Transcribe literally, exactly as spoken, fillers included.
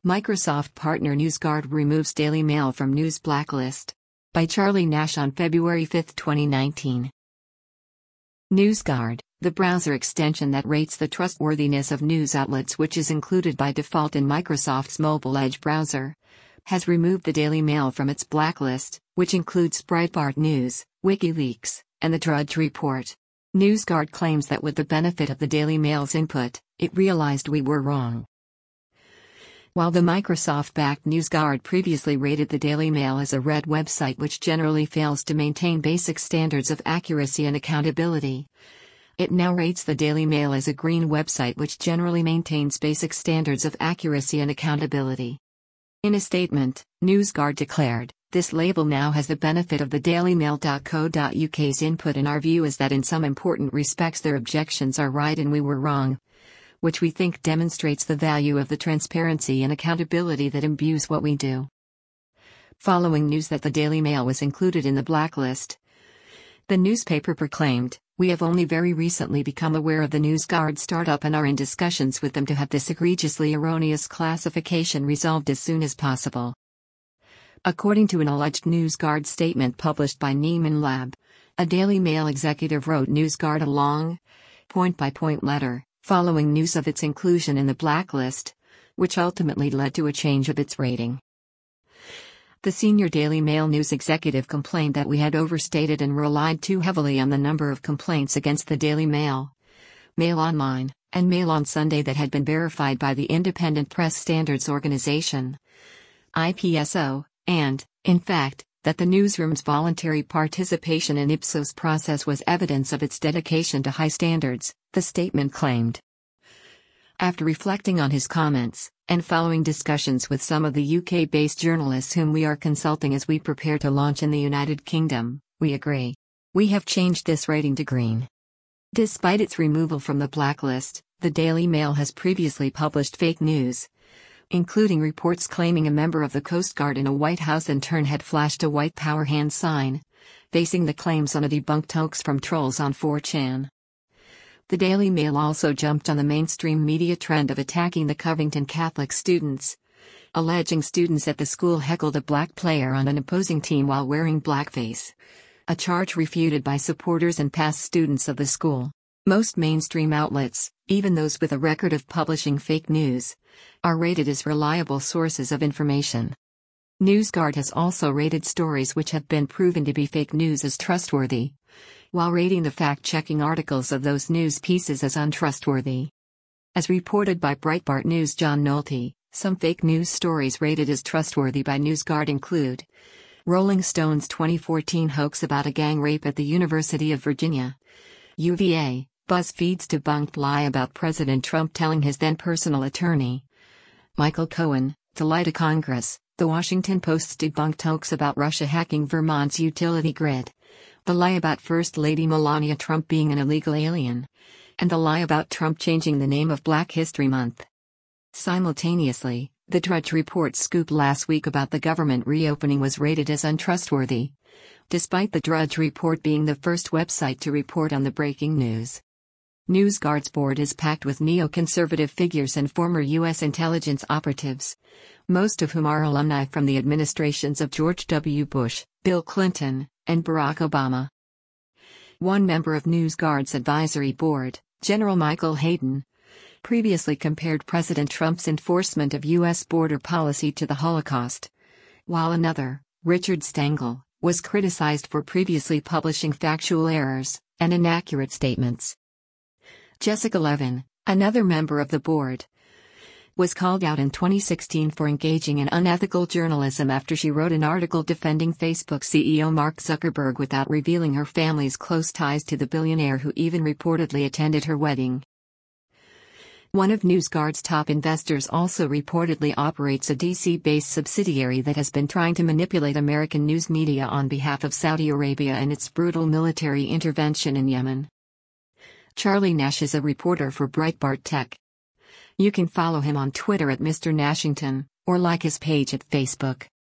Microsoft partner NewsGuard removes Daily Mail from news blacklist. By Charlie Nash on February fifth, twenty nineteen. NewsGuard, the browser extension that rates the trustworthiness of news outlets, which is included by default in Microsoft's Mobile Edge browser, has removed the Daily Mail from its blacklist, which includes Breitbart News, WikiLeaks, and the Drudge Report. NewsGuard claims that with the benefit of the Daily Mail's input, it realized we were wrong. While the Microsoft-backed NewsGuard previously rated the Daily Mail as a red website which generally fails to maintain basic standards of accuracy and accountability, it now rates the Daily Mail as a green website which generally maintains basic standards of accuracy and accountability. In a statement, NewsGuard declared, "This label now has the benefit of the dailymail dot co dot U K's input, and our view is that in some important respects their objections are right and we were wrong, which we think demonstrates the value of the transparency and accountability that imbues what we do." Following news that the Daily Mail was included in the blacklist, the newspaper proclaimed, "We have only very recently become aware of the NewsGuard startup and are in discussions with them to have this egregiously erroneous classification resolved as soon as possible." According to an alleged NewsGuard statement published by Nieman Lab, a Daily Mail executive wrote NewsGuard a long, point-by-point letter, following news of its inclusion in the blacklist, which ultimately led to a change of its rating. The senior Daily Mail news executive complained that we had overstated and relied too heavily on the number of complaints against the Daily Mail, Mail Online, and Mail on Sunday that had been verified by the Independent Press Standards Organization, I P S O, and, in fact, that the newsroom's voluntary participation in Ipsos process was evidence of its dedication to high standards, the statement claimed. After reflecting on his comments, and following discussions with some of the U K-based journalists whom we are consulting as we prepare to launch in the United Kingdom, we agree. We have changed this rating to green. Despite its removal from the blacklist, the Daily Mail has previously published fake news, including reports claiming a member of the Coast Guard in a White House intern had flashed a white power hand sign, basing the claims on a debunked hoax from trolls on four chan. The Daily Mail also jumped on the mainstream media trend of attacking the Covington Catholic students, alleging students at the school heckled a black player on an opposing team while wearing blackface, a charge refuted by supporters and past students of the school. Most mainstream outlets, even those with a record of publishing fake news, are rated as reliable sources of information. NewsGuard has also rated stories which have been proven to be fake news as trustworthy, while rating the fact-checking articles of those news pieces as untrustworthy. As reported by Breitbart News' John Nolte, some fake news stories rated as trustworthy by NewsGuard include Rolling Stone's twenty fourteen hoax about a gang rape at the University of Virginia, U V A, BuzzFeed's debunked lie about President Trump telling his then personal attorney, Michael Cohen, to lie to Congress, The Washington Post's debunked hoax about Russia hacking Vermont's utility grid, the lie about First Lady Melania Trump being an illegal alien, and the lie about Trump changing the name of Black History Month. Simultaneously, the Drudge Report scoop last week about the government reopening was rated as untrustworthy, despite the Drudge Report being the first website to report on the breaking news. NewsGuard's board is packed with neoconservative figures and former U S intelligence operatives, most of whom are alumni from the administrations of George W. Bush, Bill Clinton, and Barack Obama. One member of NewsGuard's advisory board, General Michael Hayden, previously compared President Trump's enforcement of U S border policy to the Holocaust, while another, Richard Stengel, was criticized for previously publishing factual errors and inaccurate statements. Jessica Levin, another member of the board, was called out in twenty sixteen for engaging in unethical journalism after she wrote an article defending Facebook C E O Mark Zuckerberg without revealing her family's close ties to the billionaire who even reportedly attended her wedding. One of NewsGuard's top investors also reportedly operates a D C-based subsidiary that has been trying to manipulate American news media on behalf of Saudi Arabia and its brutal military intervention in Yemen. Charlie Nash is a reporter for Breitbart Tech. You can follow him on Twitter at Mister Nashington, or like his page at Facebook.